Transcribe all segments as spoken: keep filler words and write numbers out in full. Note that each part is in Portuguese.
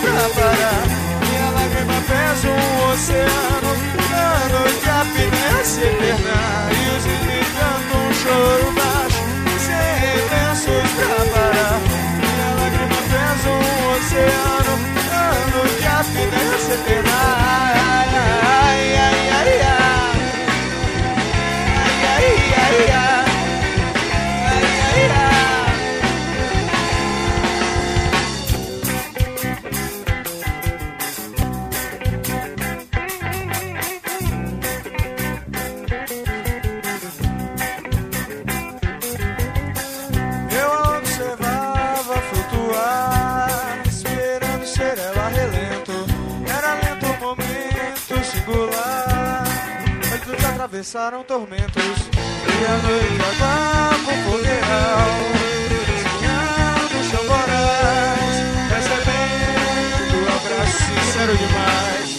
pra parar. Minha lágrima pesa um oceano, ano de apneia se eternar. E os cisnes cantam um choro baixo, sem lenços pra parar. Minha lágrima pesa um oceano, ano de apneia se eternar. Ai, ai, ai, ai, ai. Ai, ai, ai, ai. Atravessaram tormentos e a noite aguava o fogueirão, desenhando chamborais, recebendo um abraço sincero demais.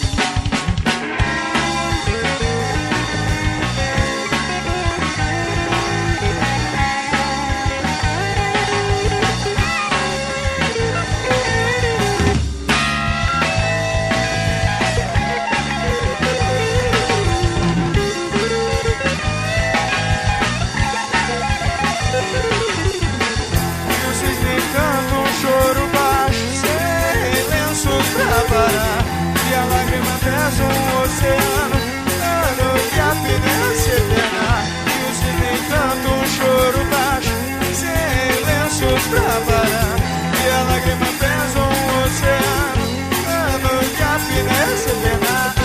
E a lágrima pesa um oceano, ano de apneia se eternar. E o cisne canta um choro baixo, sem lenços pra parar. E a lágrima pesa um oceano, ano de apneia se eternar.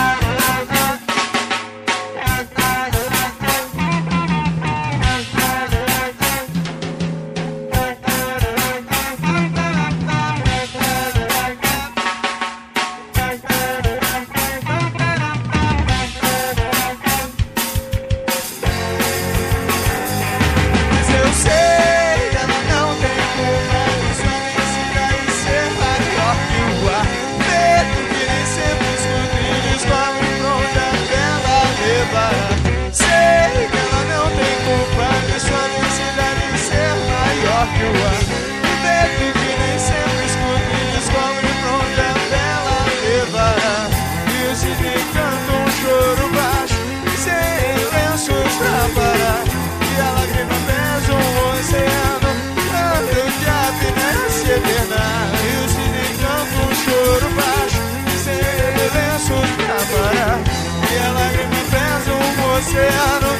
Sei que ela não tem culpa de sua felicidade ser maior que o ar. Medo que nem sempre escuta e descobre pra onde a vela levará. E o cisne canta um choro baixo, sem lenços pra parar. E a lágrima pesa um oceano, ano de apneia se eternar. E o cisne canta um choro baixo, sem lenços pra parar. E a lágrima pesa um oceano,